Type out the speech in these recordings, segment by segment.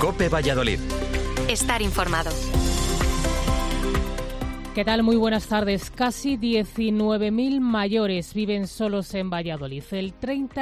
COPE Valladolid. Estar informado. ¿Qué tal? Muy buenas tardes. Casi 19.000 mayores viven solos en Valladolid. El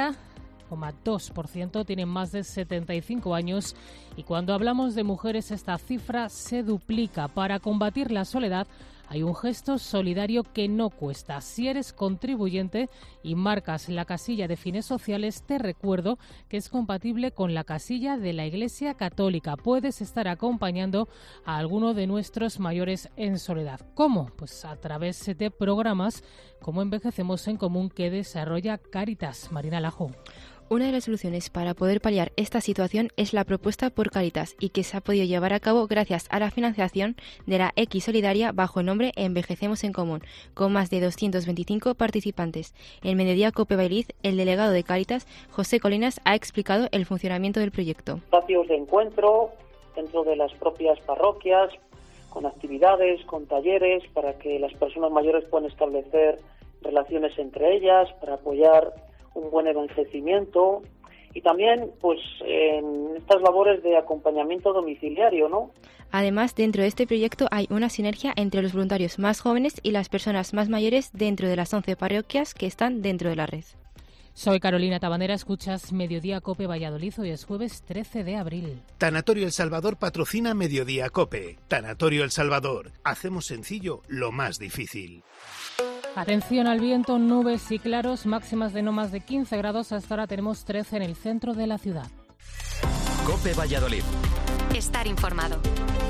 30,2% tienen más de 75 años y cuando hablamos de mujeres esta cifra se duplica. Para combatir la soledad hay un gesto solidario que no cuesta. Si eres contribuyente y marcas la casilla de fines sociales, te recuerdo que es compatible con la casilla de la Iglesia Católica. Puedes estar acompañando a alguno de nuestros mayores en soledad. ¿Cómo? Pues a través de programas como Envejecemos en Común que desarrolla Cáritas. Marina Lajo. Una de las soluciones para poder paliar esta situación es la propuesta por Cáritas y que se ha podido llevar a cabo gracias a la financiación de la X Solidaria bajo el nombre Envejecemos en Común, con más de 225 participantes. En Mediodía COPE Valladolid, el delegado de Cáritas, José Colinas, ha explicado el funcionamiento del proyecto. Espacios de encuentro dentro de las propias parroquias, con actividades, con talleres, para que las personas mayores puedan establecer relaciones entre ellas, para apoyar un buen envejecimiento y también pues en estas labores de acompañamiento domiciliario, ¿no? Además, dentro de este proyecto hay una sinergia entre los voluntarios más jóvenes y las personas más mayores dentro de las 11 parroquias que están dentro de la red. Soy Carolina Tabanera, escuchas Mediodía COPE Valladolid, hoy es jueves 13 de abril. Tanatorio El Salvador patrocina Mediodía COPE. Tanatorio El Salvador, hacemos sencillo lo más difícil. Atención al viento, nubes y claros, máximas de no más de 15 grados, hasta ahora tenemos 13 en el centro de la ciudad. COPE Valladolid. Estar informado.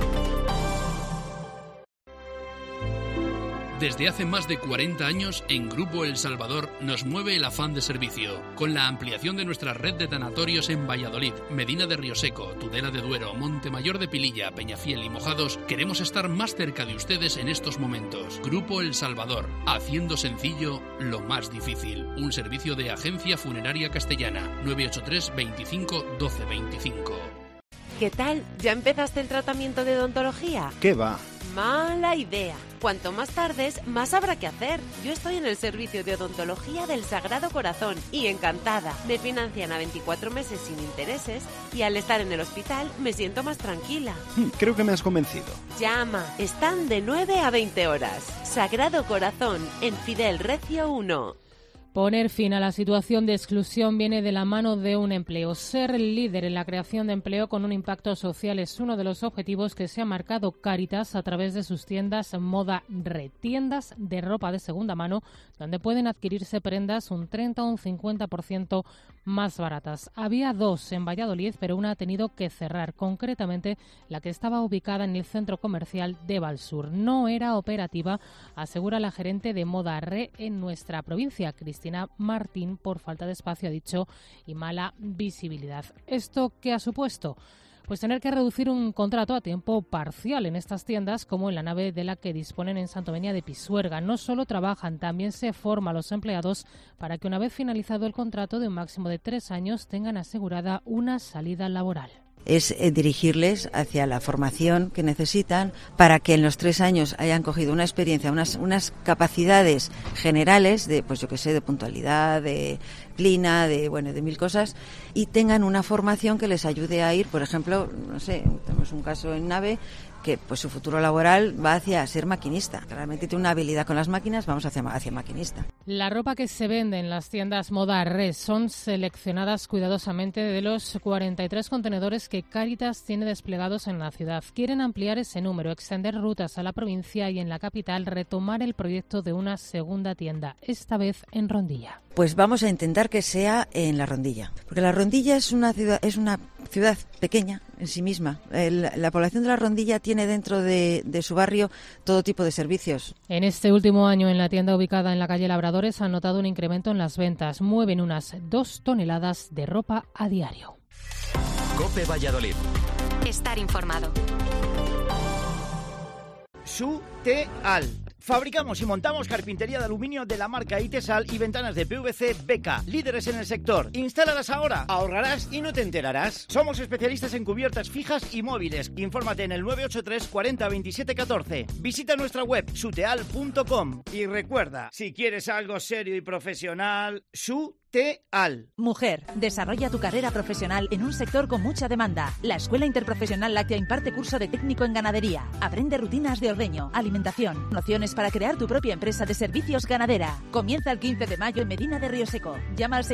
Desde hace más de 40 años, en Grupo El Salvador nos mueve el afán de servicio. Con la ampliación de nuestra red de tanatorios en Valladolid, Medina de Rioseco, Tudela de Duero, Montemayor de Pililla, Peñafiel y Mojados, queremos estar más cerca de ustedes en estos momentos. Grupo El Salvador, haciendo sencillo lo más difícil. Un servicio de Agencia Funeraria Castellana, 983 25 12 25. ¿Qué tal? ¿Ya empezaste el tratamiento de odontología? ¿Qué va? Mala idea. Cuanto más tardes, más habrá que hacer. Yo estoy en el servicio de odontología del Sagrado Corazón y encantada. Me financian a 24 meses sin intereses y al estar en el hospital me siento más tranquila. Creo que me has convencido. Llama. Están de 9 a 20 horas. Sagrado Corazón, en Fidel Recio 1. Poner fin a la situación de exclusión viene de la mano de un empleo. Ser líder en la creación de empleo con un impacto social es uno de los objetivos que se ha marcado Cáritas a través de sus tiendas Moda Red, tiendas de ropa de segunda mano donde pueden adquirirse prendas un 30 o un 50% más baratas. Había dos en Valladolid, pero una ha tenido que cerrar, concretamente la que estaba ubicada en el centro comercial de Valsur. No era operativa, asegura la gerente de Moda Red en nuestra provincia, Cristina Martín, por falta de espacio, ha dicho, y mala visibilidad. ¿Esto qué ha supuesto? Pues tener que reducir un contrato a tiempo parcial en estas tiendas, como en la nave de la que disponen en Santovenia de Pisuerga. No solo trabajan, también se forma a los empleados para que una vez finalizado el contrato de un máximo de 3 años tengan asegurada una salida laboral. Es dirigirles hacia la formación que necesitan para que en los 3 años hayan cogido una experiencia, unas capacidades generales de, pues yo que sé, de puntualidad, de clina, de 1000 cosas, y tengan una formación que les ayude a ir, por ejemplo, no sé, tenemos un caso en nave que pues su futuro laboral va hacia ser maquinista. Realmente tiene una habilidad con las máquinas, vamos hacia maquinista. La ropa que se vende en las tiendas Moda Red son seleccionadas cuidadosamente de los 43 contenedores que Cáritas tiene desplegados en la ciudad. Quieren ampliar ese número, extender rutas a la provincia y en la capital retomar el proyecto de una segunda tienda, esta vez en Rondilla. Pues vamos a intentar que sea en la Rondilla, porque la Rondilla es una ciudad pequeña en sí misma. La población de la Rondilla tiene dentro de su barrio todo tipo de servicios. En este último año, en la tienda ubicada en la calle Labradores, han notado un incremento en las ventas. Mueven unas 2 toneladas de ropa a diario. COPE Valladolid. Estar informado. Suteal. Fabricamos y montamos carpintería de aluminio de la marca Itesal y ventanas de PVC BK, líderes en el sector. Instálalas ahora, ahorrarás y no te enterarás. Somos especialistas en cubiertas fijas y móviles. Infórmate en el 983 40 27 14. Visita nuestra web suteal.com y recuerda, si quieres algo serio y profesional, Suteal. TEAL. Mujer, desarrolla tu carrera profesional en un sector con mucha demanda. La Escuela Interprofesional Láctea imparte curso de técnico en ganadería. Aprende rutinas de ordeño, alimentación, nociones para crear tu propia empresa de servicios ganadera. Comienza el 15 de mayo en Medina de Rioseco. Llama al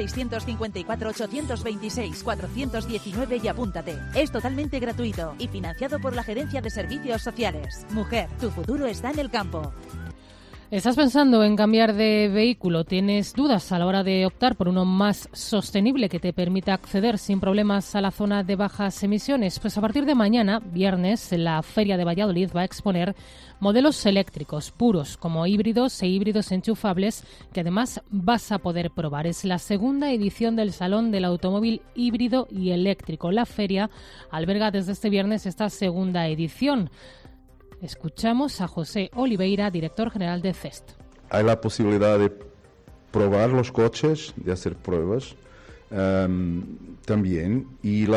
654-826-419 y apúntate. Es totalmente gratuito y financiado por la Gerencia de Servicios Sociales. Mujer, tu futuro está en el campo. ¿Estás pensando en cambiar de vehículo? ¿Tienes dudas a la hora de optar por uno más sostenible que te permita acceder sin problemas a la zona de bajas emisiones? Pues a partir de mañana, viernes, la Feria de Valladolid va a exponer modelos eléctricos puros, como híbridos e híbridos enchufables, que además vas a poder probar. Es la segunda edición del Salón del Automóvil Híbrido y Eléctrico. La feria alberga desde este viernes esta segunda edición. Escuchamos a José Oliveira, director general de CEST. Hay la posibilidad de probar los coches, de hacer pruebas también, y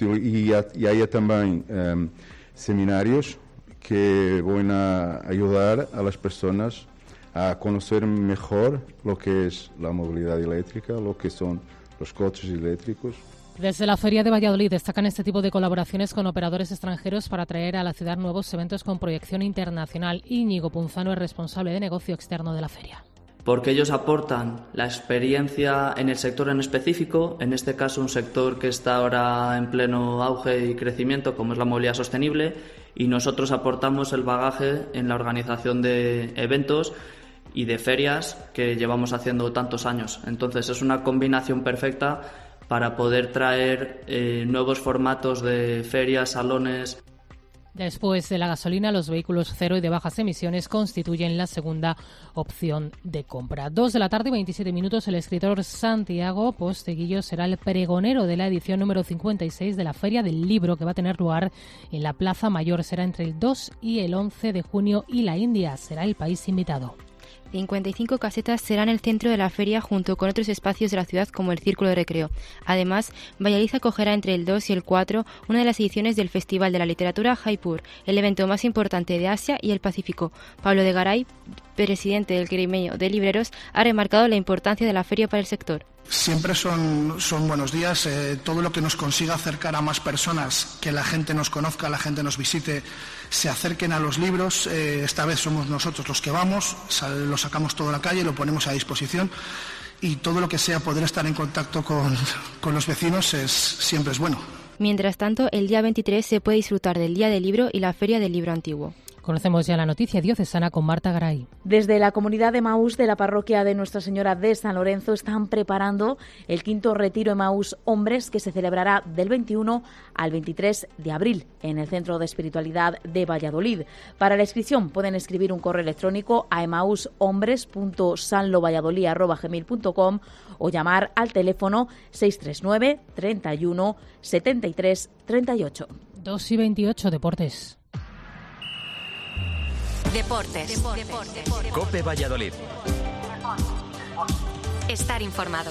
hay también seminarios que van a ayudar a las personas a conocer mejor lo que es la movilidad eléctrica, lo que son los coches eléctricos. Desde la Feria de Valladolid destacan este tipo de colaboraciones con operadores extranjeros para atraer a la ciudad nuevos eventos con proyección internacional. Íñigo Punzano es responsable de negocio externo de la feria. Porque ellos aportan la experiencia en el sector en específico, en este caso un sector que está ahora en pleno auge y crecimiento, como es la movilidad sostenible, y nosotros aportamos el bagaje en la organización de eventos y de ferias que llevamos haciendo tantos años. Entonces es una combinación perfecta para poder traer nuevos formatos de ferias, salones. Después de la gasolina, los vehículos cero y de bajas emisiones constituyen la segunda opción de compra. 2:27 p.m, el escritor Santiago Posteguillo será el pregonero de la edición número 56 de la Feria del Libro, que va a tener lugar en la Plaza Mayor. Será entre el 2 y el 11 de junio y la India será el país invitado. 55 casetas serán el centro de la feria junto con otros espacios de la ciudad como el Círculo de Recreo. Además, Valladolid acogerá entre el 2 y el 4 una de las ediciones del Festival de la Literatura Jaipur, el evento más importante de Asia y el Pacífico. Pablo de Garay, presidente del gremio de libreros, ha remarcado la importancia de la feria para el sector. Siempre son buenos días, todo lo que nos consiga acercar a más personas, que la gente nos conozca, la gente nos visite, se acerquen a los libros. Esta vez somos nosotros los que vamos, lo sacamos todo a la calle, lo ponemos a disposición, y todo lo que sea poder estar en contacto con los vecinos siempre es bueno. Mientras tanto, el día 23 se puede disfrutar del Día del Libro y la Feria del Libro Antiguo. Conocemos ya la noticia diocesana con Marta Garay. Desde la comunidad de Emaús de la parroquia de Nuestra Señora de San Lorenzo están preparando el 5º retiro Emaús Hombres, que se celebrará del 21 al 23 de abril en el Centro de Espiritualidad de Valladolid. Para la inscripción pueden escribir un correo electrónico a emaushombres.sanlovalladolid@gmail.com o llamar al teléfono 639 31 73 38. 2:28, deportes. Deportes. COPE Valladolid. Estar informado.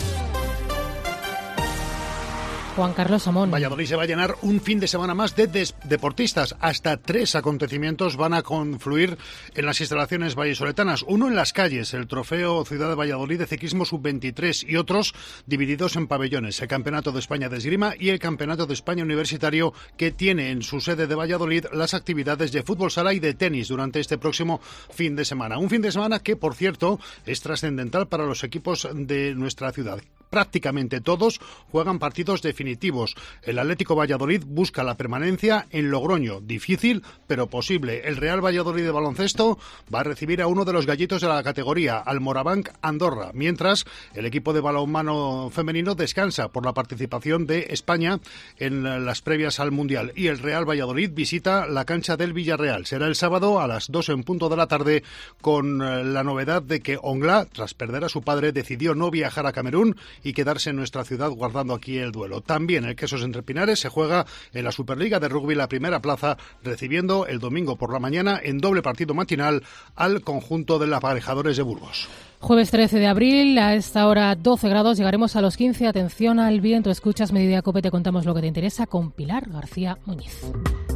Juan Carlos Amón. Valladolid se va a llenar un fin de semana más de deportistas. Hasta 3 acontecimientos van a confluir en las instalaciones vallisoletanas. Uno en las calles, el Trofeo Ciudad de Valladolid de Ciclismo Sub-23, y otros divididos en pabellones. El Campeonato de España de Esgrima y el Campeonato de España Universitario, que tiene en su sede de Valladolid las actividades de fútbol sala y de tenis durante este próximo fin de semana. Un fin de semana que, por cierto, es trascendental para los equipos de nuestra ciudad. Prácticamente todos juegan partidos definitivos. El Atlético Valladolid busca la permanencia en Logroño. Difícil, pero posible. El Real Valladolid de baloncesto va a recibir a uno de los gallitos de la categoría, al Morabanc Andorra. Mientras, el equipo de balonmano femenino descansa por la participación de España en las previas al Mundial. Y el Real Valladolid visita la cancha del Villarreal. Será el sábado a las 2 en punto de la tarde, con la novedad de que Ongla, tras perder a su padre, decidió no viajar a Camerún y quedarse en nuestra ciudad guardando aquí el duelo. También el Quesos Entre Pinares se juega en la Superliga de Rugby la primera plaza, recibiendo el domingo por la mañana en doble partido matinal al conjunto de los Aparejadores de Burgos. Jueves 13 de abril, a esta hora 12 grados, llegaremos a los 15. Atención al viento, escuchas Mediodía Cope, te contamos lo que te interesa con Pilar García Muñiz.